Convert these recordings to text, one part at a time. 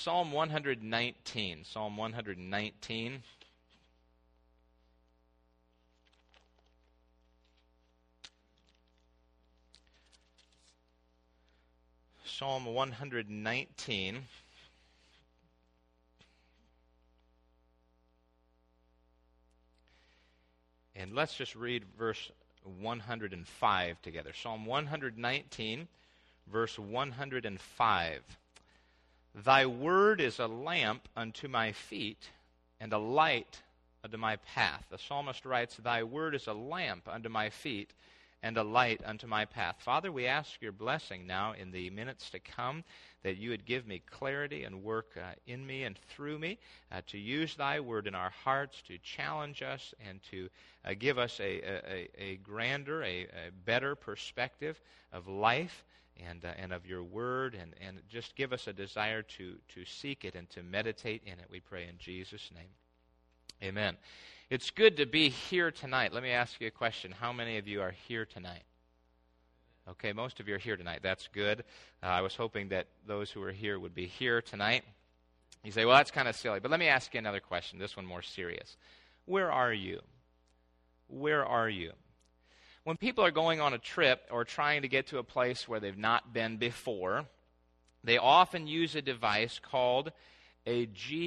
Psalm 119. Psalm 119. Psalm 119. And let's just read verse 105 together. Psalm 119, verse 105. Thy word is a lamp unto my feet and a light unto my path. The psalmist writes, Thy word is a lamp unto my feet and a light unto my path. Father, we ask your blessing now in the minutes to come, that you would give me clarity and work in me and through me, to use thy word in our hearts, to challenge us and to give us a grander, a better perspective of life and of your word, and just give us a desire to seek it and to meditate in it, we pray in Jesus' name. Amen. It's good to be here tonight. Let me ask you a question. How many of you are here tonight? Okay, most of you are here tonight. That's good. I was hoping that those who are here would be here tonight. You say, well, that's kind of silly. But let me ask you another question, this one more serious. Where are you? Where are you? When people are going on a trip or trying to get to a place where they've not been before, they often use a device called a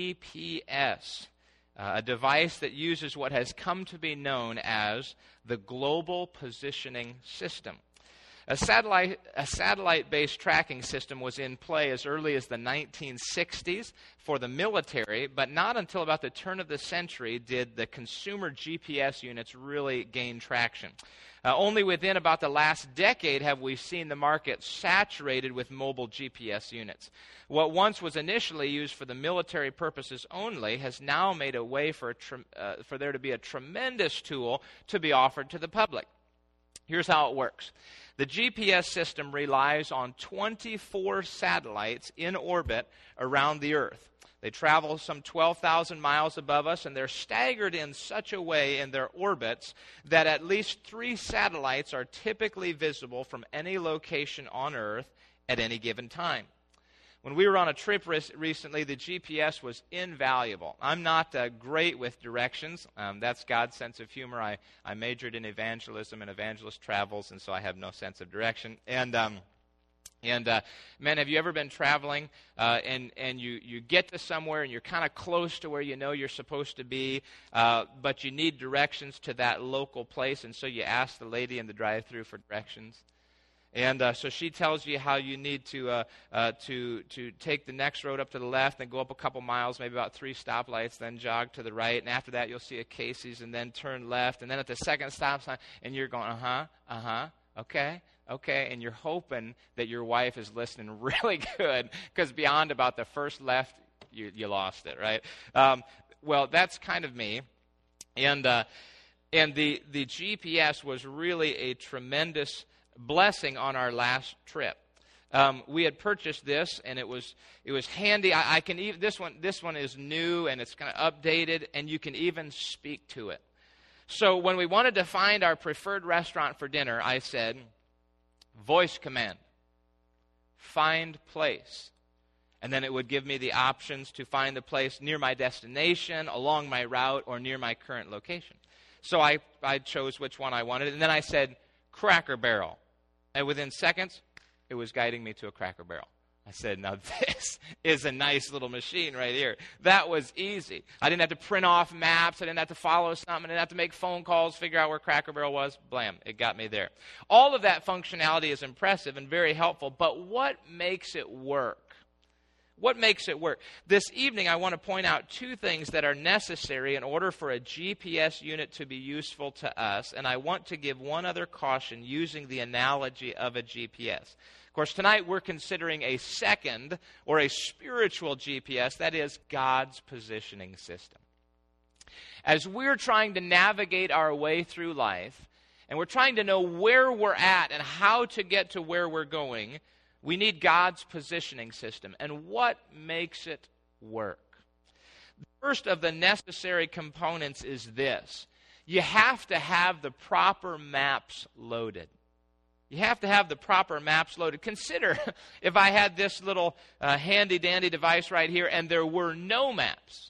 GPS. A device that uses what has come to be known as the Global Positioning System. A satellite-based tracking system was in play as early as the 1960s for the military, but not until about the turn of the century did the consumer GPS units really gain traction. Only within about the last decade have we seen the market saturated with mobile GPS units. What once was initially used for the military purposes only has now made a way for there to be a tremendous tool to be offered to the public. Here's how it works. The GPS system relies on 24 satellites in orbit around the Earth. They travel some 12,000 miles above us, and they're staggered in such a way in their orbits that at least 3 satellites are typically visible from any location on Earth at any given time. When we were on a trip recently, the GPS was invaluable. I'm not great with directions. That's God's sense of humor. I majored in evangelism and evangelist travels, and so I have no sense of direction. And man, have you ever been traveling and you get to somewhere and you're kind of close to where you know you're supposed to be, but you need directions to that local place, and so you ask the lady in the drive-thru for directions? And so she tells you how you need to take the next road up to the left, then go up a couple miles, maybe about 3 stoplights, then jog to the right. And after that, you'll see a Casey's, and then turn left. And then at the second stop sign, and you're going, okay. And you're hoping that your wife is listening really good, because beyond about the first left, you lost it, right? Well, that's kind of me. And the GPS was really a tremendous blessing on our last trip. We had purchased this, and it was handy. I can even this one is new, and it's kind of updated, and you can even speak to it. So when we wanted to find our preferred restaurant for dinner, I said, voice command, find place. And then it would give me the options to find the place near my destination, along my route, or near my current location. So I chose which one I wanted, and then I said, Cracker Barrel. And within seconds, it was guiding me to a Cracker Barrel. I said, now this is a nice little machine right here. That was easy. I didn't have to print off maps. I didn't have to follow something. I didn't have to make phone calls, figure out where Cracker Barrel was. Blam, it got me there. All of that functionality is impressive and very helpful, but what makes it work? What makes it work? This evening, I want to point out 2 things that are necessary in order for a GPS unit to be useful to us, and I want to give one other caution using the analogy of a GPS. Of course, tonight we're considering a second or a spiritual GPS, that is God's positioning system. As we're trying to navigate our way through life, and we're trying to know where we're at and how to get to where we're going, we need God's positioning system. And what makes it work? The first of the necessary components is this. You have to have the proper maps loaded. You have to have the proper maps loaded. Consider if I had this little handy-dandy device right here and there were no maps.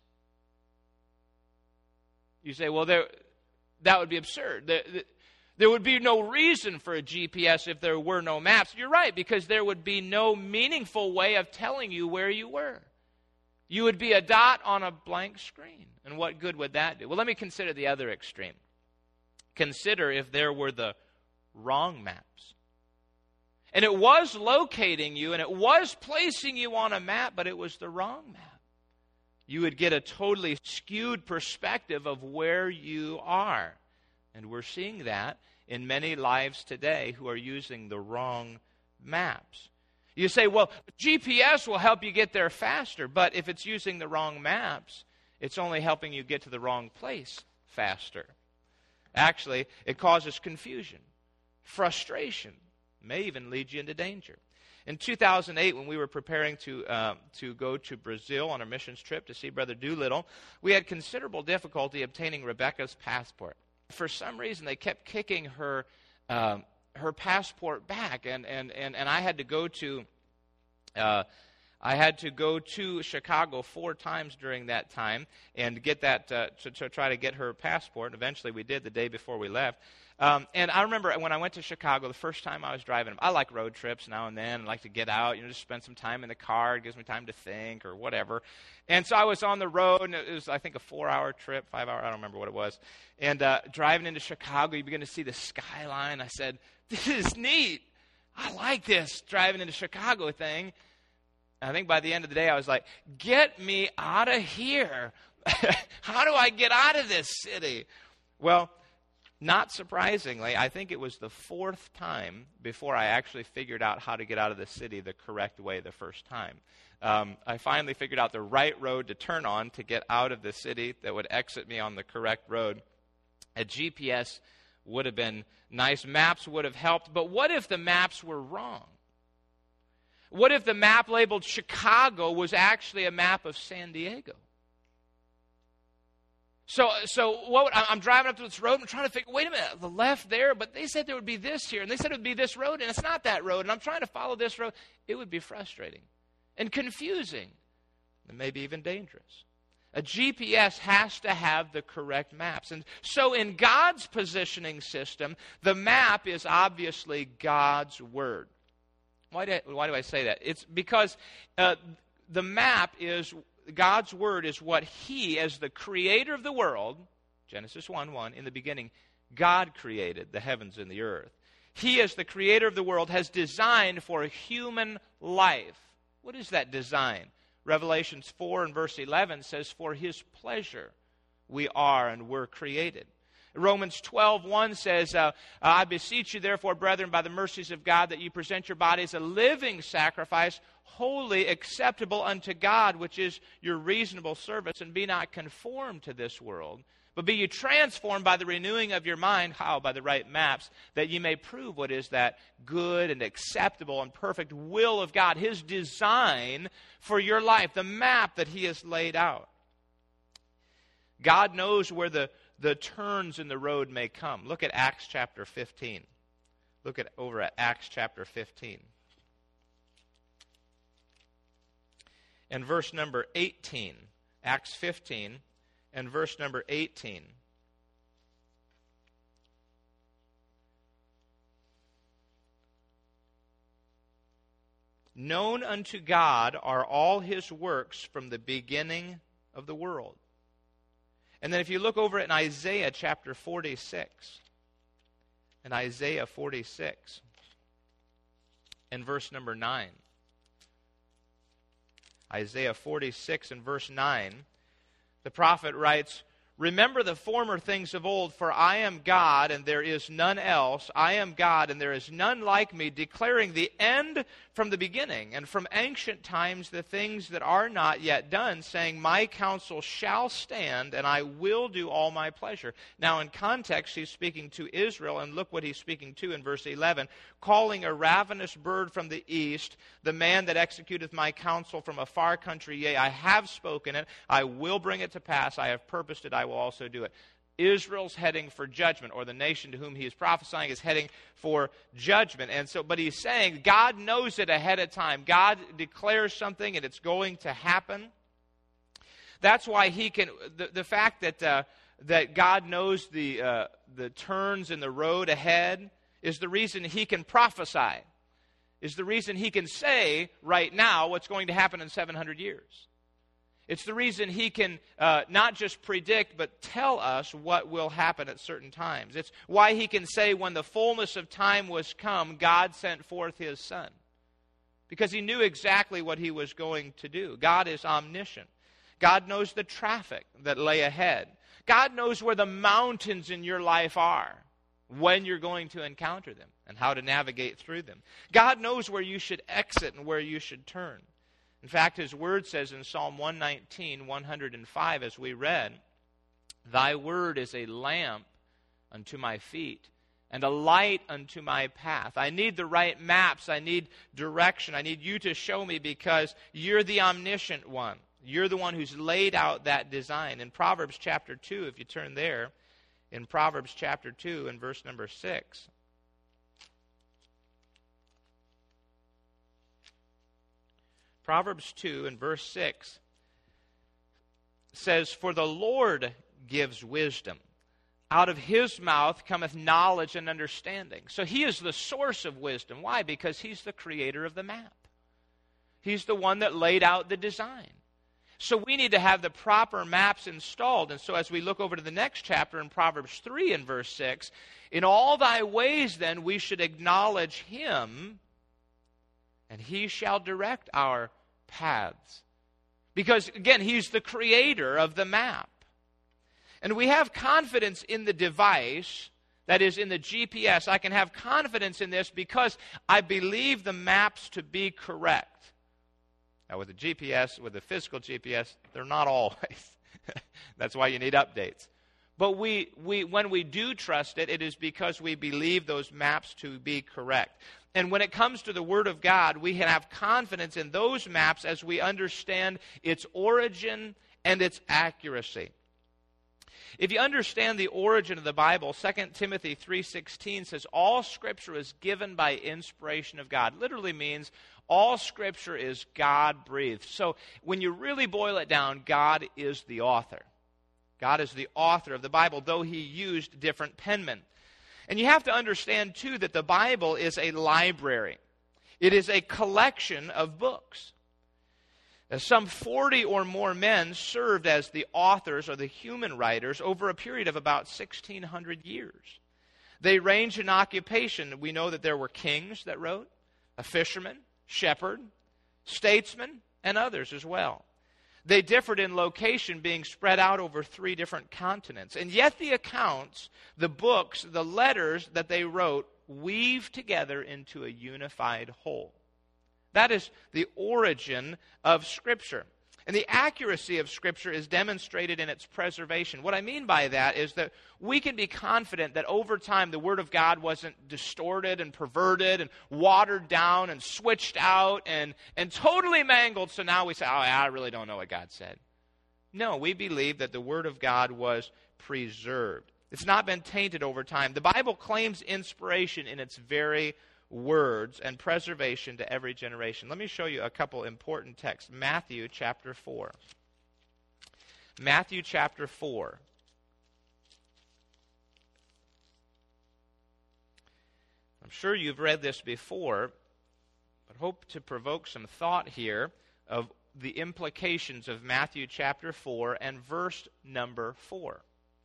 You say, well, that would be absurd. There would be no reason for a GPS if there were no maps. You're right, because there would be no meaningful way of telling you where you were. You would be a dot on a blank screen. And what good would that do? Well, let me consider the other extreme. Consider if there were the wrong maps. And it was locating you, and it was placing you on a map, but it was the wrong map. You would get a totally skewed perspective of where you are. And we're seeing that in many lives today who are using the wrong maps. You say, well, GPS will help you get there faster, but if it's using the wrong maps, it's only helping you get to the wrong place faster. Actually, it causes confusion, frustration, may even lead you into danger. In 2008, when we were preparing to go to Brazil on our missions trip to see Brother Doolittle, we had considerable difficulty obtaining Rebecca's passport. For some reason, they kept kicking her passport back, and I had to go to Chicago 4 times during that time and get that to try to get her passport. And eventually, we did the day before we left. And I remember when I went to Chicago the first time I was driving. I like road trips now and then. I like to get out, just spend some time in the car. It gives me time to think or whatever. And so I was on the road, and it was, I think, a 4-hour trip, 5-hour, I don't remember what it was. And driving into Chicago, you begin to see the skyline. I said, this is neat. I like this driving into Chicago thing. And I think by the end of the day, I was like, get me out of here. How do I get out of this city? Well, not surprisingly, I think it was the 4th time before I actually figured out how to get out of the city the correct way the first time. I finally figured out the right road to turn on to get out of the city that would exit me on the correct road. A GPS would have been nice. Maps would have helped. But what if the maps were wrong? What if the map labeled Chicago was actually a map of San Diego? So I'm driving up to this road and I'm trying to figure, wait a minute, the left there, but they said there would be this here, and they said it would be this road, and it's not that road, and I'm trying to follow this road. It would be frustrating and confusing and maybe even dangerous. A GPS has to have the correct maps. And so in God's positioning system, the map is obviously God's Word. Why do I say that? It's because the map is God's Word is what He, as the creator of the world, Genesis 1:1, in the beginning, God created the heavens and the earth. He, as the creator of the world, has designed for human life. What is that design? Revelations 4 and verse 11 says, for His pleasure we are and were created. Romans 12:1 says, I beseech you, therefore, brethren, by the mercies of God, that you present your bodies a living sacrifice, holy, acceptable unto God, which is your reasonable service, and be not conformed to this world, but be ye transformed by the renewing of your mind. How? By the right maps, that ye may prove what is that good and acceptable and perfect will of God, His design for your life, the map that He has laid out. God knows where the turns in the road may come. Look at Acts chapter 15. Look over at Acts chapter 15. And verse number 18. Acts 15 and verse number 18. Known unto God are all His works from the beginning of the world. And then if you look over in Isaiah chapter 46, in Isaiah 46, and verse number 9, Isaiah 46 and verse 9, the prophet writes, remember the former things of old, for I am God and there is none else. I am God and there is none like me, declaring the end from the beginning, and from ancient times the things that are not yet done, saying, my counsel shall stand, and I will do all my pleasure. Now in context, he's speaking to Israel, and look what he's speaking to in verse 11, calling a ravenous bird from the east, the man that executeth my counsel from a far country. Yea, I have spoken it, I will bring it to pass, I have purposed it, I will also do it. Israel's heading for judgment, or the nation to whom he is prophesying is heading for judgment. And so, but he's saying God knows it ahead of time. God declares something and it's going to happen. That's why he can, the fact that God knows the turns in the road ahead is the reason he can prophesy, is the reason he can say right now what's going to happen in 700 years. It's the reason he can not just predict, but tell us what will happen at certain times. It's why he can say when the fullness of time was come, God sent forth his Son. Because he knew exactly what he was going to do. God is omniscient. God knows the traffic that lay ahead. God knows where the mountains in your life are, when you're going to encounter them, and how to navigate through them. God knows where you should exit and where you should turn. In fact, his word says in Psalm 119, 105, as we read, "Thy word is a lamp unto my feet, and a light unto my path." I need the right maps. I need direction. I need you to show me, because you're the omniscient one. You're the one who's laid out that design. In Proverbs chapter 2, if you turn there, in Proverbs chapter 2 and verse number 6. Proverbs 2 and verse 6 says, "For the Lord gives wisdom. Out of his mouth cometh knowledge and understanding." So he is the source of wisdom. Why? Because he's the creator of the map. He's the one that laid out the design. So we need to have the proper maps installed. And so as we look over to the next chapter in Proverbs 3 and verse 6, "In all thy ways then we should acknowledge him, and he shall direct our paths." Because, again, he's the creator of the map. And we have confidence in the device, that is, in the GPS. I can have confidence in this because I believe the maps to be correct. Now, with the GPS, with the physical GPS, they're not always. That's why you need updates. But when we do trust it, it is because we believe those maps to be correct. And when it comes to the Word of God, we can have confidence in those maps as we understand its origin and its accuracy. If you understand the origin of the Bible, 2 Timothy 3:16 says, "All Scripture is given by inspiration of God." Literally means all Scripture is God-breathed. So when you really boil it down, God is the author. God is the author of the Bible, though he used different penmen. And you have to understand, too, that the Bible is a library. It is a collection of books. Some 40 or more men served as the authors or the human writers over a period of about 1,600 years. They range in occupation. We know that there were kings that wrote, a fisherman, shepherd, statesman, and others as well. They differed in location, being spread out over 3 different continents. And yet the accounts, the books, the letters that they wrote weave together into a unified whole. That is the origin of Scripture. And the accuracy of Scripture is demonstrated in its preservation. What I mean by that is that we can be confident that over time the Word of God wasn't distorted and perverted and watered down and switched out and totally mangled. So now we say, I really don't know what God said. No, we believe that the Word of God was preserved. It's not been tainted over time. The Bible claims inspiration in its very words and preservation to every generation. Let me show you a couple important texts. Matthew chapter 4. Matthew chapter 4. I'm sure you've read this before, but hope to provoke some thought here of the implications of Matthew chapter 4 and verse number 4.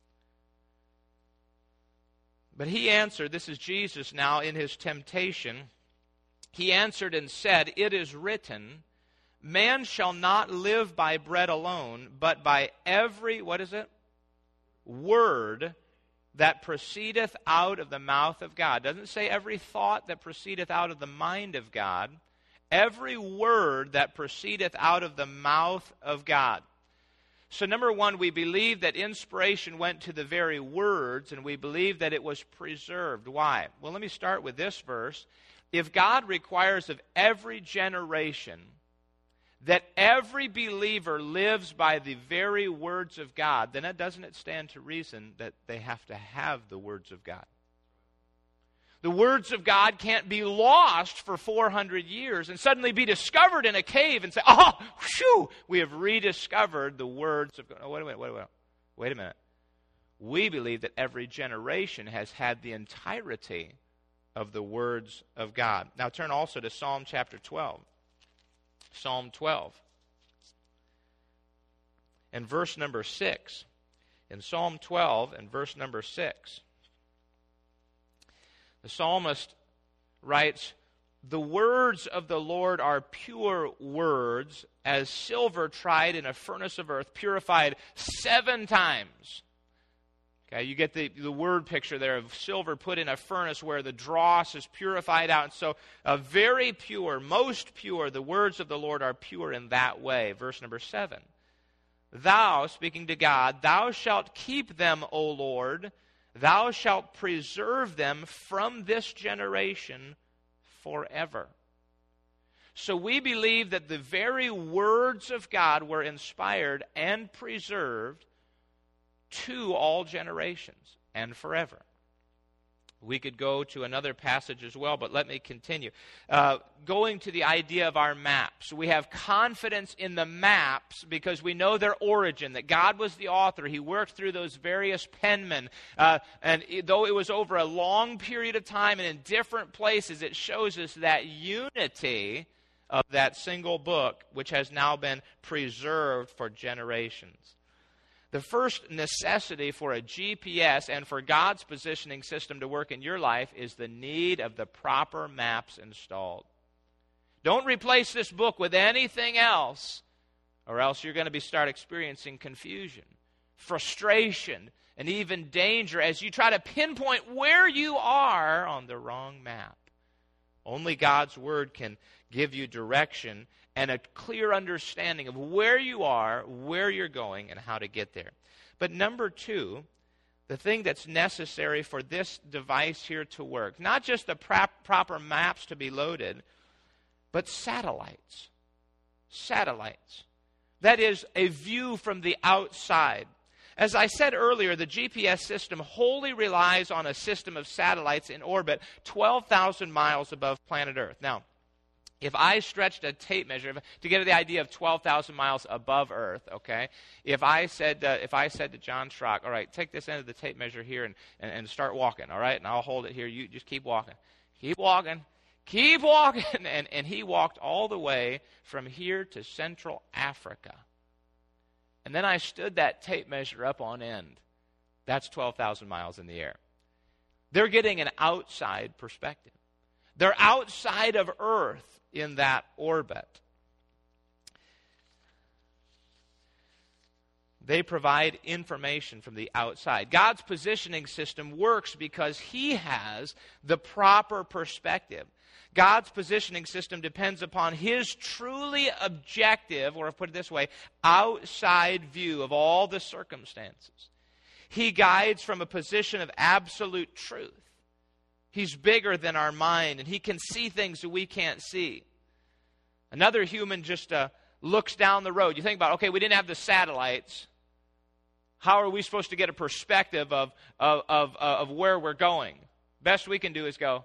But he answered, this is Jesus now in his temptation, he answered and said, "It is written, man shall not live by bread alone, but by every," what is it? "Word that proceedeth out of the mouth of God." It doesn't say every thought that proceedeth out of the mind of God. Every word that proceedeth out of the mouth of God. So number one, we believe that inspiration went to the very words, and we believe that it was preserved. Why? Well, let me start with this verse. If God requires of every generation that every believer lives by the very words of God, then doesn't it stand to reason that they have to have the words of God? The words of God can't be lost for 400 years and suddenly be discovered in a cave and say, oh, whew, we have rediscovered the words of God. Oh, wait a minute. We believe that every generation has had the entirety of the words of God. Now turn also to Psalm chapter 12. Psalm 12. And verse number 6. In Psalm 12 and verse number 6. The psalmist writes, "The words of the Lord are pure words, as silver tried in a furnace of earth, purified 7 times." Okay, you get the word picture there of silver put in a furnace where the dross is purified out. And so, very pure, most pure, the words of the Lord are pure in that way. Verse number 7. "Thou," speaking to God, "thou shalt keep them, O Lord. Thou shalt preserve them from this generation forever." So we believe that the very words of God were inspired and preserved to all generations and forever. We could go to another passage as well, but let me continue. Going to the idea of our maps. We have confidence in the maps because we know their origin, that God was the author. He worked through those various penmen. And though it was over a long period of time and in different places, it shows us that unity of that single book, which has now been preserved for generations. The first necessity for a GPS and for God's positioning system to work in your life is the need of the proper maps installed. Don't replace this book with anything else, or else you're going to start experiencing confusion, frustration, and even danger as you try to pinpoint where you are on the wrong map. Only God's Word can give you direction and a clear understanding of where you are, where you're going, and how to get there. But number 2, the thing that's necessary for this device here to work, not just the proper maps to be loaded, but satellites. Satellites. That is, a view from the outside. As I said earlier, the GPS system wholly relies on a system of satellites in orbit 12,000 miles above planet Earth. Now, if I stretched a tape measure to get the idea of 12,000 miles above Earth, okay? If I said to John Schrock, all right, take this end of the tape measure here and start walking, all right? And I'll hold it here. You just keep walking. Keep walking. Keep walking. And he walked all the way from here to Central Africa. And then I stood that tape measure up on end. That's 12,000 miles in the air. They're getting an outside perspective. They're outside of Earth in that orbit. They provide information from the outside. God's positioning system works because He has the proper perspective. God's positioning system depends upon His truly objective, or put it this way, outside view of all the circumstances. He guides from a position of absolute truth. He's bigger than our mind, and He can see things that we can't see. Another human just looks down the road. You think about, okay, we didn't have the satellites. How are we supposed to get a perspective of where we're going? Best we can do is go.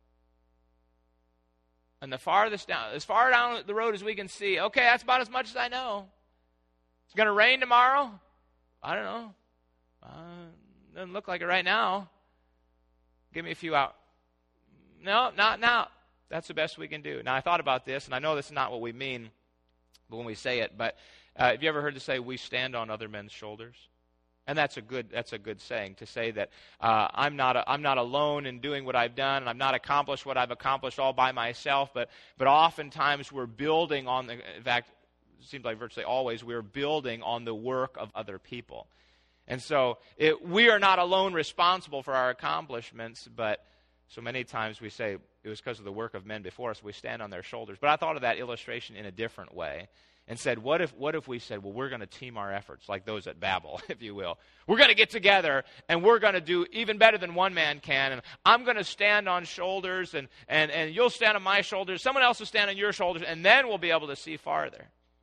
And the farthest down, as far down the road as we can see, okay, that's about as much as I know. It's going to rain tomorrow? I don't know. Doesn't look like it right now. Give me a few hours. No, not now. That's the best we can do. Now, I thought about this, and I know this is not what we mean when we say it, but have you ever heard to say, we stand on other men's shoulders? And that's a good saying, to say that I'm not alone in doing what I've done, and I've not accomplished what I've accomplished all by myself, but oftentimes we're building on, in fact, it seems like virtually always, we're building on the work of other people. And so we are not alone responsible for our accomplishments, but so many times we say it was because of the work of men before us, we stand on their shoulders. But I thought of that illustration in a different way and said, what if we said, well, we're going to team our efforts like those at Babel, if you will. We're going to get together, and we're going to do even better than one man can, and I'm going to stand on shoulders, and you'll stand on my shoulders, someone else will stand on your shoulders, and then we'll be able to see farther.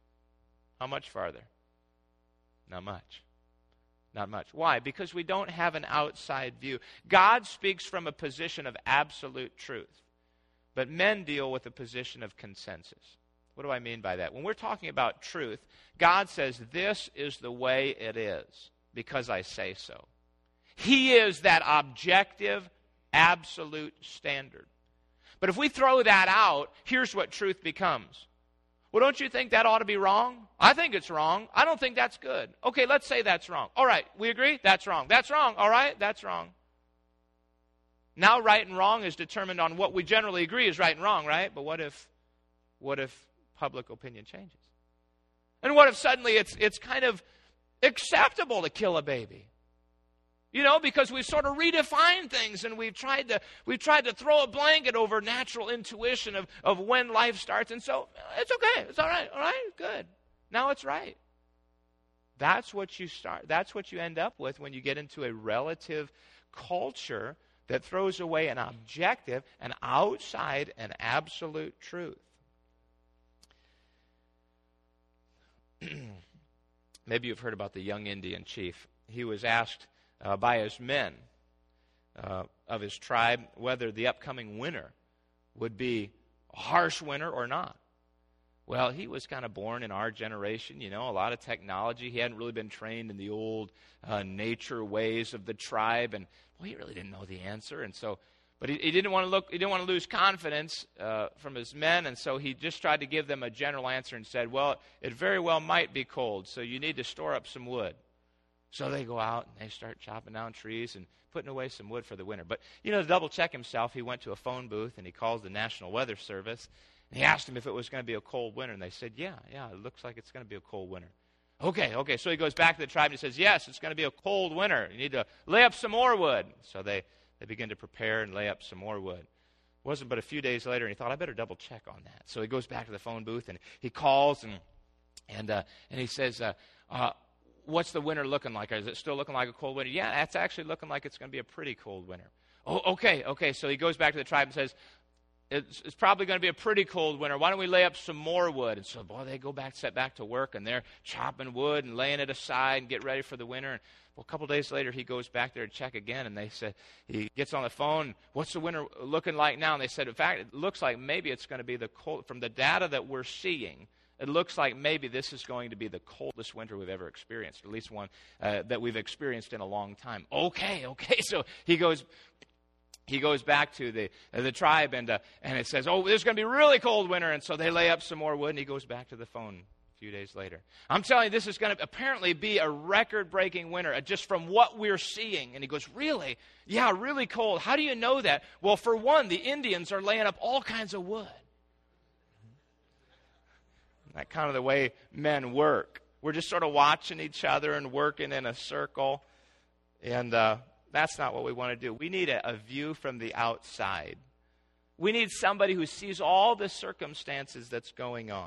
How much farther? Not much. Not much. Why? Because we don't have an outside view. God speaks from a position of absolute truth, but men deal with a position of consensus. What do I mean by that? When we're talking about truth, God says, this is the way it is because I say so. He is that objective, absolute standard. But if we throw that out, here's what truth becomes. Well, don't you think that ought to be wrong? I think it's wrong. I don't think that's good. Okay, let's say that's wrong. All right, we agree? That's wrong. That's wrong. All right, that's wrong. Now right and wrong is determined on what we generally agree is right and wrong, right? But what if public opinion changes? And what if suddenly it's kind of acceptable to kill a baby? You know, because we've sort of redefined things and we've tried to throw a blanket over natural intuition of when life starts. And so it's okay. It's all right. All right, good. Now it's right. That's what you end up with when you get into a relative culture that throws away an objective, an outside, and absolute truth. Maybe you've heard about the young Indian chief. He was asked by his men of his tribe whether the upcoming winter would be a harsh winter or not. Well, he was kind of born in our generation, you know, a lot of technology. He hadn't really been trained in the old nature ways of the tribe, and well, he really didn't know the answer. And so, but he didn't want to lose confidence from his men, and so he just tried to give them a general answer and said, well, it very well might be cold, so you need to store up some wood. So they go out and they start chopping down trees and putting away some wood for the winter. But, you know, to double check himself, he went to a phone booth and he calls the National Weather Service. And he asked them if it was going to be a cold winter. And they said, yeah, it looks like it's going to be a cold winter. Okay. So he goes back to the tribe and he says, yes, it's going to be a cold winter. You need to lay up some more wood. So they begin to prepare and lay up some more wood. It wasn't but a few days later, and he thought, I better double check on that. So he goes back to the phone booth and he calls and he says, what's the winter looking like? Is it still looking like a cold winter? Yeah, it's actually looking like it's going to be a pretty cold winter. Oh, okay. So he goes back to the tribe and says, it's probably going to be a pretty cold winter. Why don't we lay up some more wood? And so, they go back, set back to work, and they're chopping wood and laying it aside and get ready for the winter. And, a couple days later, he goes back there to check again, and they said, he gets on the phone, what's the winter looking like now? And they said, in fact, it looks like maybe it's going to be the cold. From the data that we're seeing, it looks like maybe this is going to be the coldest winter we've ever experienced, at least one that we've experienced in a long time. Okay. So he goes back to the tribe, and it says, there's going to be a really cold winter. And so they lay up some more wood, and he goes back to the phone a few days later. I'm telling you, this is going to apparently be a record-breaking winter just from what we're seeing. And he goes, really? Yeah, really cold. How do you know that? Well, for one, the Indians are laying up all kinds of wood. That's kind of the way men work. We're just sort of watching each other and working in a circle. And that's not what we want to do. We need a view from the outside. We need somebody who sees all the circumstances that's going on.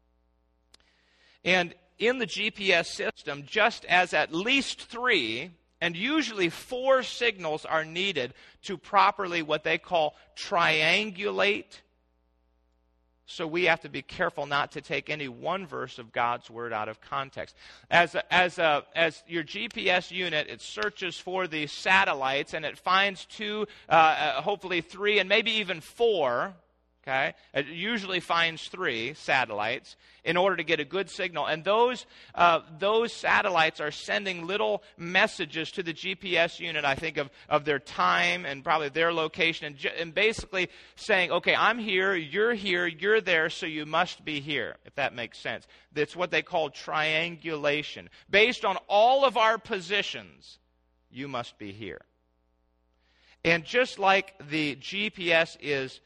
And in the GPS system, just as at least 3 and usually 4 signals are needed to properly what they call triangulate. So we have to be careful not to take any one verse of God's word out of context. As your GPS unit, it searches for these satellites and it finds 2, hopefully 3, and maybe even 4. Okay, it usually finds 3 satellites in order to get a good signal, and those satellites are sending little messages to the GPS unit. I think of their time and probably their location, and basically saying, "Okay, I'm here, you're there, so you must be here." If that makes sense, that's what they call triangulation. Based on all of our positions, you must be here. And just like the GPS is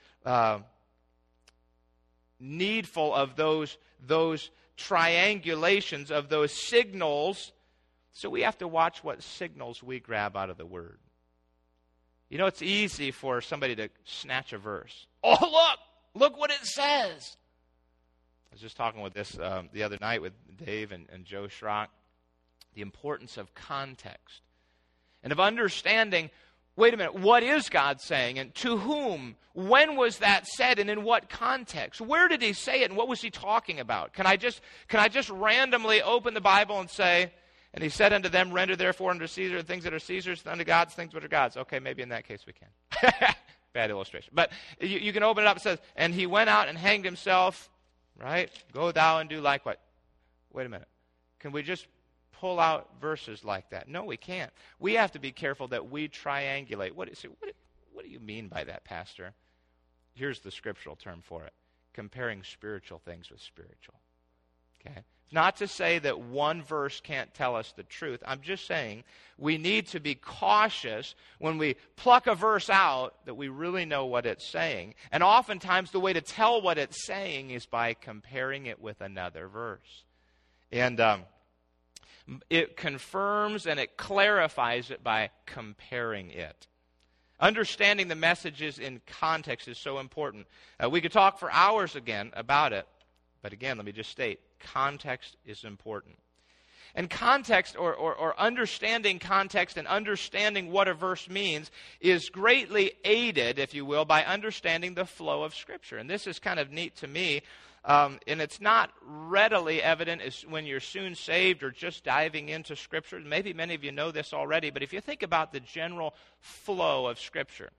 needful of those triangulations, of those signals, so we have to watch what signals we grab out of the Word. You know, it's easy for somebody to snatch a verse. Oh, look what it says. I was just talking with this the other night with Dave and Joe Schrock, the importance of context and of understanding wait a minute, what is God saying? And to whom? When was that said, and in what context? Where did he say it, and what was he talking about? Can I just randomly open the Bible and say, and he said unto them, render therefore unto Caesar the things that are Caesar's, and unto God things which are God's. Okay, maybe in that case we can. Bad illustration. But you can open it up. It says, and he went out and hanged himself, right? Go thou and do likewise. Wait a minute. Can we just pull out verses like that? No, we can't. We have to be careful that we triangulate. What do you mean by that, Pastor? Here's the scriptural term for it. Comparing spiritual things with spiritual. Okay? Not to say that one verse can't tell us the truth. I'm just saying we need to be cautious when we pluck a verse out that we really know what it's saying. And oftentimes the way to tell what it's saying is by comparing it with another verse. And it confirms and it clarifies it by comparing it. Understanding the messages in context is so important. We could talk for hours again about it. But again, let me just state, context is important. And context, or understanding context and understanding what a verse means, is greatly aided, if you will, by understanding the flow of Scripture. And this is kind of neat to me. And it's not readily evident as when you're soon saved or just diving into Scripture. Maybe many of you know this already, but if you think about the general flow of Scripture.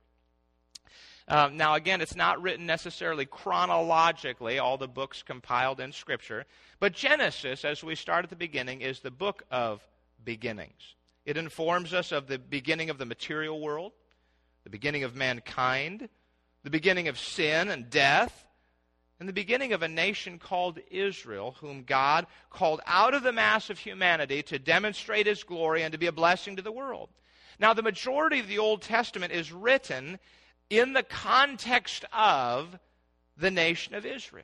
Now, again, it's not written necessarily chronologically, all the books compiled in Scripture. But Genesis, as we start at the beginning, is the book of beginnings. It informs us of the beginning of the material world, the beginning of mankind, the beginning of sin and death, and the beginning of a nation called Israel, whom God called out of the mass of humanity to demonstrate His glory and to be a blessing to the world. Now, the majority of the Old Testament is written in the context of the nation of Israel.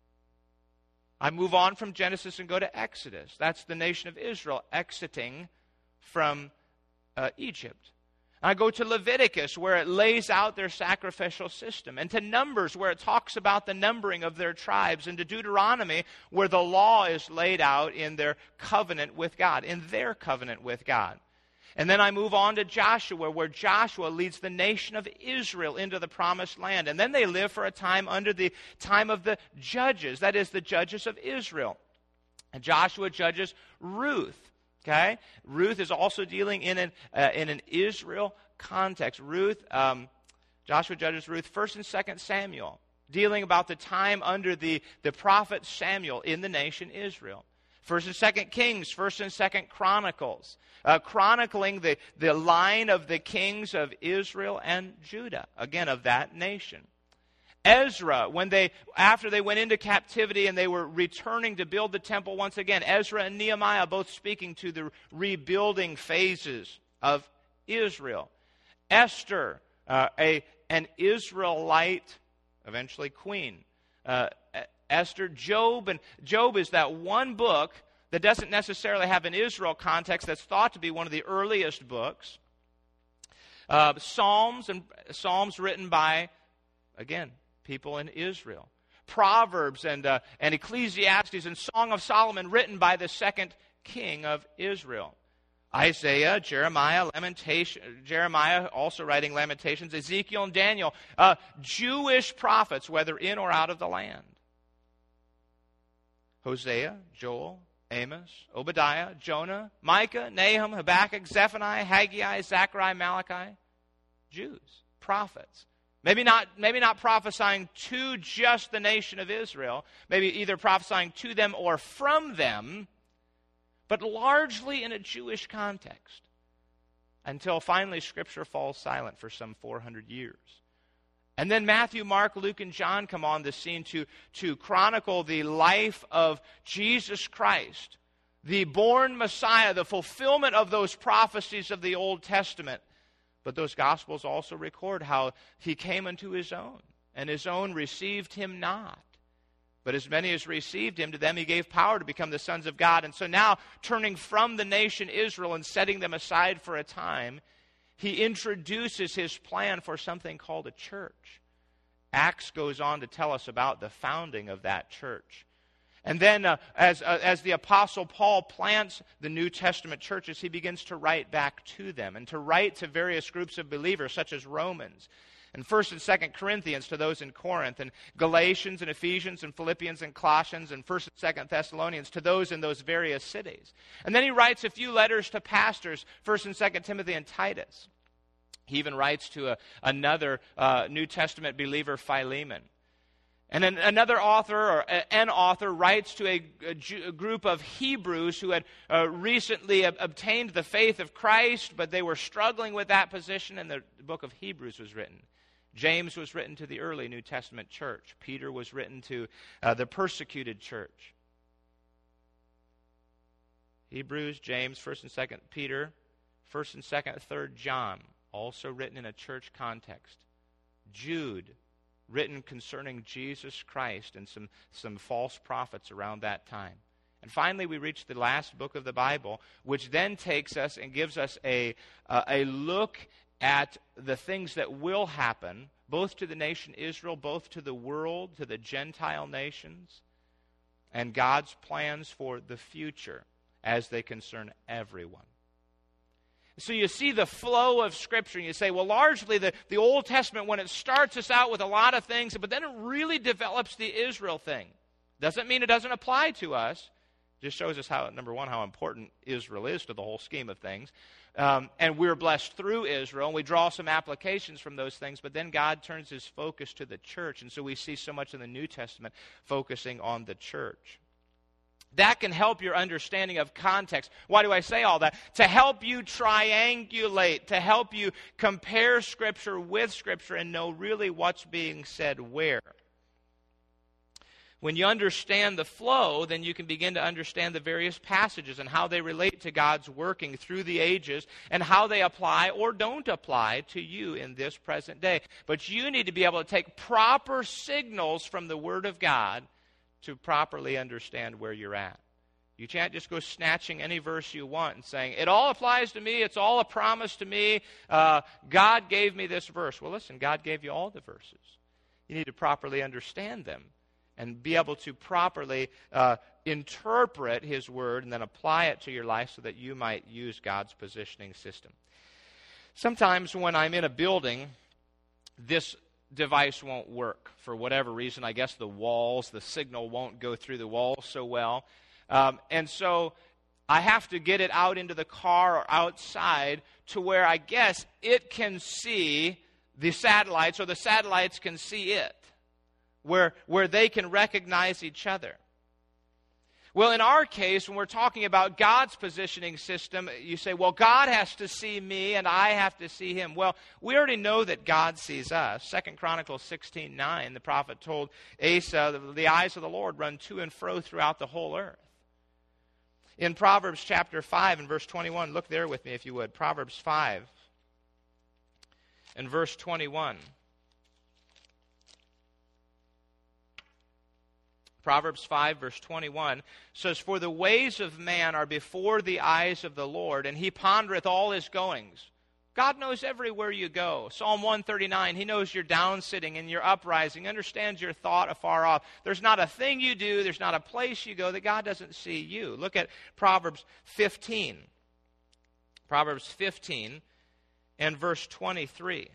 I move on from Genesis and go to Exodus. That's the nation of Israel exiting from Egypt. I go to Leviticus, where it lays out their sacrificial system, and to Numbers, where it talks about the numbering of their tribes, and to Deuteronomy, where the law is laid out in their covenant with God, in their covenant with God. And then I move on to Joshua, where Joshua leads the nation of Israel into the promised land. And then they live for a time under the time of the judges, that is, the judges of Israel. And Joshua judges Ruth. Okay? Ruth is also dealing in an Israel context. Joshua judges Ruth, 1st and 2nd Samuel, dealing about the time under the prophet Samuel in the nation Israel. 1st and 2nd Kings, 1st and 2nd Chronicles, chronicling the line of the kings of Israel and Judah, again, of that nation. Ezra, after they went into captivity and they were returning to build the temple once again, Ezra and Nehemiah both speaking to the rebuilding phases of Israel. Esther, an Israelite, eventually queen. Esther, Job, and Job is that one book that doesn't necessarily have an Israel context that's thought to be one of the earliest books. Psalms written by, again, people in Israel. Proverbs and Ecclesiastes and Song of Solomon written by the second king of Israel. Isaiah, Jeremiah also writing Lamentations, Ezekiel and Daniel, Jewish prophets, whether in or out of the land. Hosea, Joel, Amos, Obadiah, Jonah, Micah, Nahum, Habakkuk, Zephaniah, Haggai, Zechariah, Malachi. Jews, prophets. Maybe not prophesying to just the nation of Israel, maybe either prophesying to them or from them, but largely in a Jewish context, until finally Scripture falls silent for some 400 years. And then Matthew, Mark, Luke, and John come on the scene to chronicle the life of Jesus Christ, the born Messiah, the fulfillment of those prophecies of the Old Testament. But those Gospels also record how He came unto His own, and His own received Him not. But as many as received Him, to them He gave power to become the sons of God. And so now, turning from the nation Israel and setting them aside for a time, He introduces His plan for something called a church. Acts goes on to tell us about the founding of that church. And then as the Apostle Paul plants the New Testament churches, he begins to write back to them and to write to various groups of believers, such as Romans, and 1st and 2nd Corinthians to those in Corinth, and Galatians and Ephesians and Philippians and Colossians and 1st and 2nd Thessalonians to those in those various cities. And then he writes a few letters to pastors, 1st and 2nd Timothy and Titus. He even writes to another New Testament believer, Philemon. And then another author, or an author, writes to a group of Hebrews who had recently obtained the faith of Christ, but they were struggling with that position, and the book of Hebrews was written. James was written to the early New Testament church. Peter was written to the persecuted church. Hebrews, James, 1st and 2nd Peter, 1st and 2nd, 3rd John, also written in a church context. Jude, written concerning Jesus Christ and some false prophets around that time. And finally, we reach the last book of the Bible, which then takes us and gives us a look at the things that will happen, both to the nation Israel, both to the world, to the Gentile nations, and God's plans for the future as they concern everyone. So you see the flow of Scripture, and you say, well, largely the Old Testament, when it starts us out with a lot of things, but then it really develops the Israel thing. Doesn't mean it doesn't apply to us. Just shows us how, number one, how important Israel is to the whole scheme of things. And we're blessed through Israel, and we draw some applications from those things, but then God turns his focus to the church, and so we see so much in the New Testament focusing on the church. That can help your understanding of context. Why do I say all that? To help you triangulate, to help you compare Scripture with Scripture and know really what's being said where. When you understand the flow, then you can begin to understand the various passages and how they relate to God's working through the ages and how they apply or don't apply to you in this present day. But you need to be able to take proper signals from the Word of God to properly understand where you're at. You can't just go snatching any verse you want and saying, it all applies to me, it's all a promise to me, God gave me this verse. Well, listen, God gave you all the verses. You need to properly understand them and be able to properly interpret His Word and then apply it to your life so that you might use God's positioning system. Sometimes when I'm in a building, this device won't work for whatever reason. I guess the signal won't go through the walls so well. And so I have to get it out into the car or outside to where I guess it can see the satellites or the satellites can see it, where they can recognize each other. Well, in our case, when we're talking about God's positioning system, you say, well, God has to see me and I have to see Him. Well, we already know that God sees us. 2 Chronicles 16:9, the prophet told Asa, the eyes of the Lord run to and fro throughout the whole earth. In Proverbs chapter 5 and verse 21, look there with me if you would. Proverbs 5 and verse 21. Proverbs 5, verse 21 says, for the ways of man are before the eyes of the Lord, and He pondereth all his goings. God knows everywhere you go. Psalm 139, He knows your downsitting and your uprising, understands your thought afar off. There's not a thing you do, there's not a place you go that God doesn't see you. Look at Proverbs 15. Proverbs 15 and verse 23.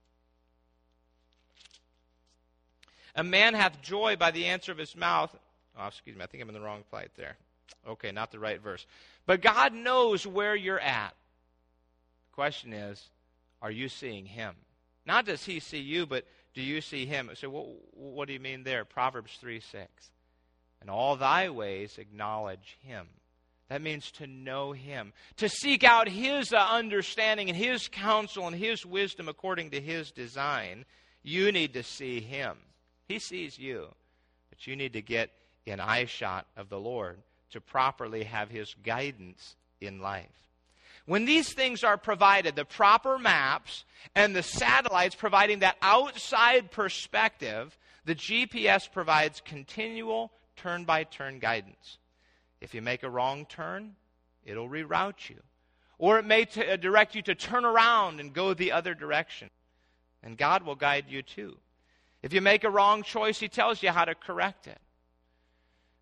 A man hath joy by the answer of his mouth. Oh, excuse me, I think I'm in the wrong place there. Okay, not the right verse. But God knows where you're at. The question is, are you seeing Him? Not does He see you, but do you see Him? So what do you mean there? Proverbs 3:6. In all thy ways acknowledge Him. That means to know Him. To seek out His understanding and His counsel and His wisdom according to His design. You need to see Him. He sees you, but you need to get in eyeshot of the Lord to properly have His guidance in life. When these things are provided, the proper maps and the satellites providing that outside perspective, the GPS provides continual turn-by-turn guidance. If you make a wrong turn, it'll reroute you. Or it may direct you to turn around and go the other direction. And God will guide you too. If you make a wrong choice, He tells you how to correct it.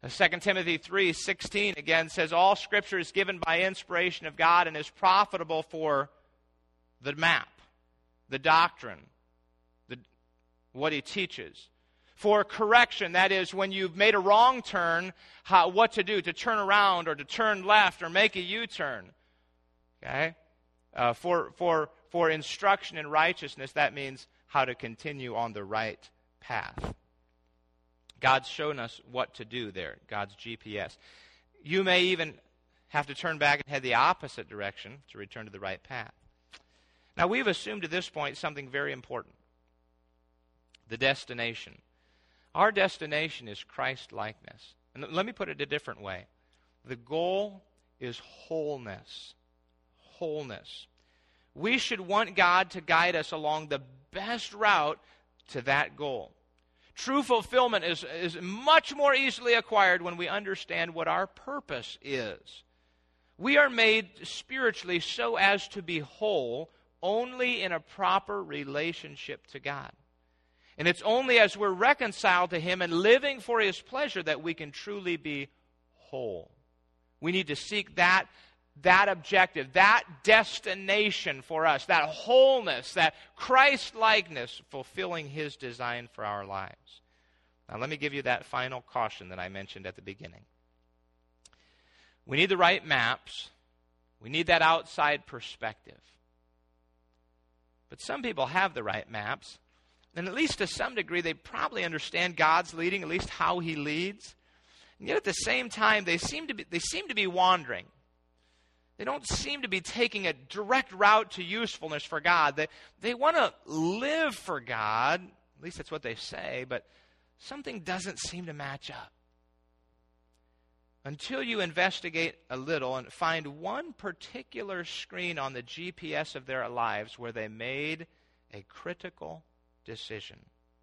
2 Timothy 3:16 again says, all Scripture is given by inspiration of God and is profitable for the map, the doctrine, what he teaches. For correction, that is, when you've made a wrong turn, what to do, to turn around or to turn left or make a U-turn. Okay? For instruction in righteousness, that means how to continue on the right path. God's shown us what to do there, God's GPS. You may even have to turn back and head the opposite direction to return to the right path. Now, we've assumed at this point something very important. The destination. Our destination is Christ-likeness. And let me put it a different way. The goal is wholeness. Wholeness. We should want God to guide us along the best route to that goal. True fulfillment is much more easily acquired when we understand what our purpose is. We are made spiritually so as to be whole only in a proper relationship to God. And it's only as we're reconciled to Him and living for His pleasure that we can truly be whole. We need to seek that objective, that destination for us, that wholeness, that Christ-likeness, fulfilling His design for our lives. Now let me give you that final caution that I mentioned at the beginning. We need the right maps. We need that outside perspective. But some people have the right maps, and at least to some degree they probably understand God's leading, at least how He leads. And yet at the same time they seem to be wandering. They don't seem to be taking a direct route to usefulness for God. They want to live for God, at least that's what they say, but something doesn't seem to match up. Until you investigate a little and find one particular screen on the GPS of their lives where they made a critical decision.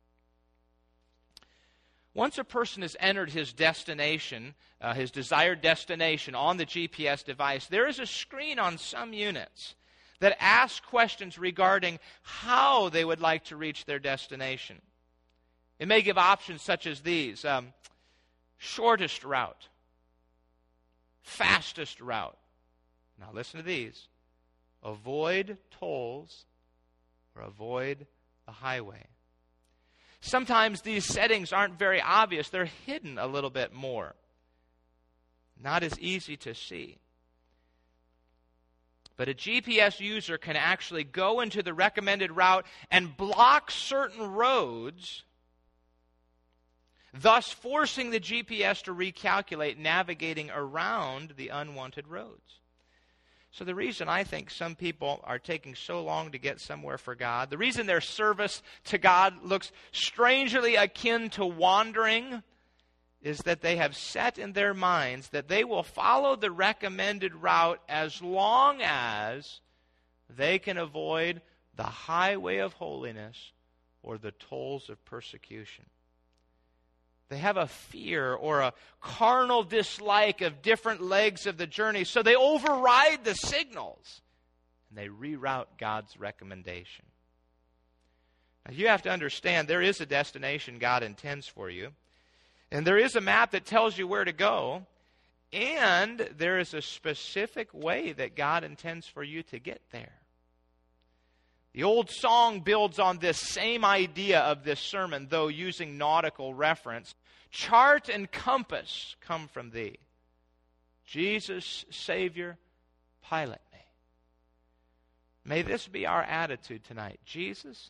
Once a person has entered his destination, his desired destination on the GPS device, there is a screen on some units that asks questions regarding how they would like to reach their destination. It may give options such as these: shortest route, fastest route. Now listen to these: avoid tolls or avoid the highway. Sometimes these settings aren't very obvious. They're hidden a little bit more. Not as easy to see. But a GPS user can actually go into the recommended route and block certain roads, thus forcing the GPS to recalculate navigating around the unwanted roads. So the reason I think some people are taking so long to get somewhere for God, the reason their service to God looks strangely akin to wandering, is that they have set in their minds that they will follow the recommended route as long as they can avoid the highway of holiness or the tolls of persecution. They have a fear or a carnal dislike of different legs of the journey, so they override the signals and they reroute God's recommendation. Now, you have to understand there is a destination God intends for you, and there is a map that tells you where to go, and there is a specific way that God intends for you to get there. The old song builds on this same idea of this sermon, though using nautical reference. Chart and compass come from thee. Jesus, Savior, pilot me. May this be our attitude tonight. Jesus,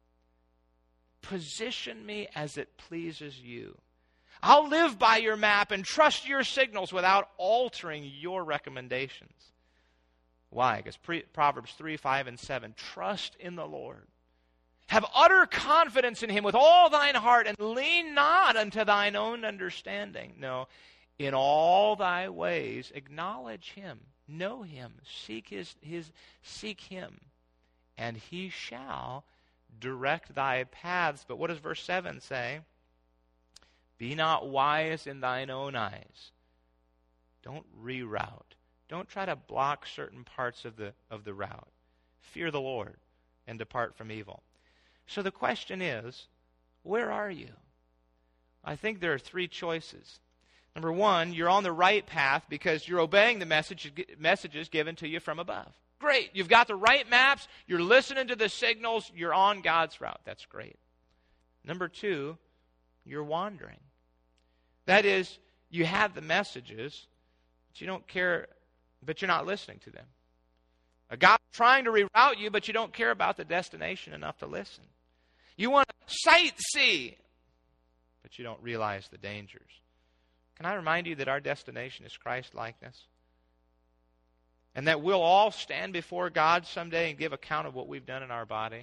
position me as it pleases you. I'll live by your map and trust your signals without altering your recommendations. Why? Because Proverbs 3, 5, and 7. Trust in the Lord. Have utter confidence in Him with all thine heart, and lean not unto thine own understanding. No, in all thy ways acknowledge Him, know Him, seek Him, and He shall direct thy paths. But what does verse 7 say? Be not wise in thine own eyes. Don't reroute. Don't try to block certain parts of the route. Fear the Lord and depart from evil. So the question is, where are you? I think there are three choices. Number one, you're on the right path because you're obeying the messages given to you from above. Great. You've got the right maps. You're listening to the signals. You're on God's route. That's great. Number two, you're wandering. That is, you have the messages, but you don't care, but you're not listening to them. God's trying to reroute you, but you don't care about the destination enough to listen. You want to sightsee, but you don't realize the dangers. Can I remind you that our destination is Christ-likeness? And that we'll all stand before God someday and give account of what we've done in our body.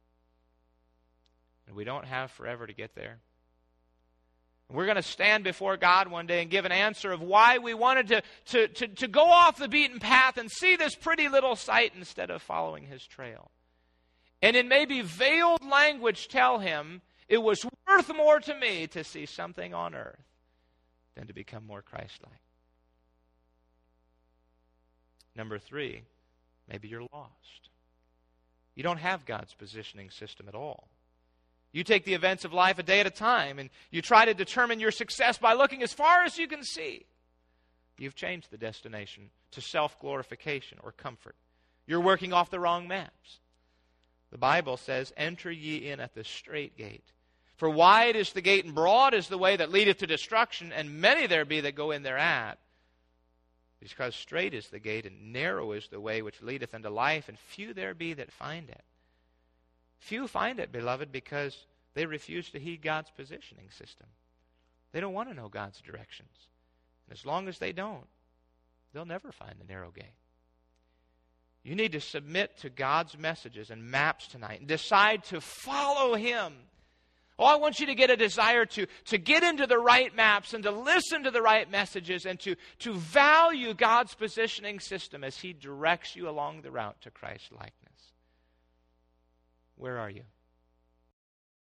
And we don't have forever to get there. We're going to stand before God one day and give an answer of why we wanted to go off the beaten path and see this pretty little sight instead of following His trail. And in maybe veiled language tell Him, it was worth more to me to see something on earth than to become more Christ-like. Number three, maybe you're lost. You don't have God's positioning system at all. You take the events of life a day at a time, and you try to determine your success by looking as far as you can see. You've changed the destination to self-glorification or comfort. You're working off the wrong maps. The Bible says, "Enter ye in at the strait gate. For wide is the gate, and broad is the way that leadeth to destruction, and many there be that go in thereat. Because strait is the gate, and narrow is the way which leadeth unto life, and few there be that find it." Few find it, beloved, because they refuse to heed God's positioning system. They don't want to know God's directions. And as long as they don't, they'll never find the narrow gate. You need to submit to God's messages and maps tonight and decide to follow Him. Oh, I want you to get a desire to get into the right maps and to listen to the right messages and to value God's positioning system as He directs you along the route to Christ-likeness. Where are you?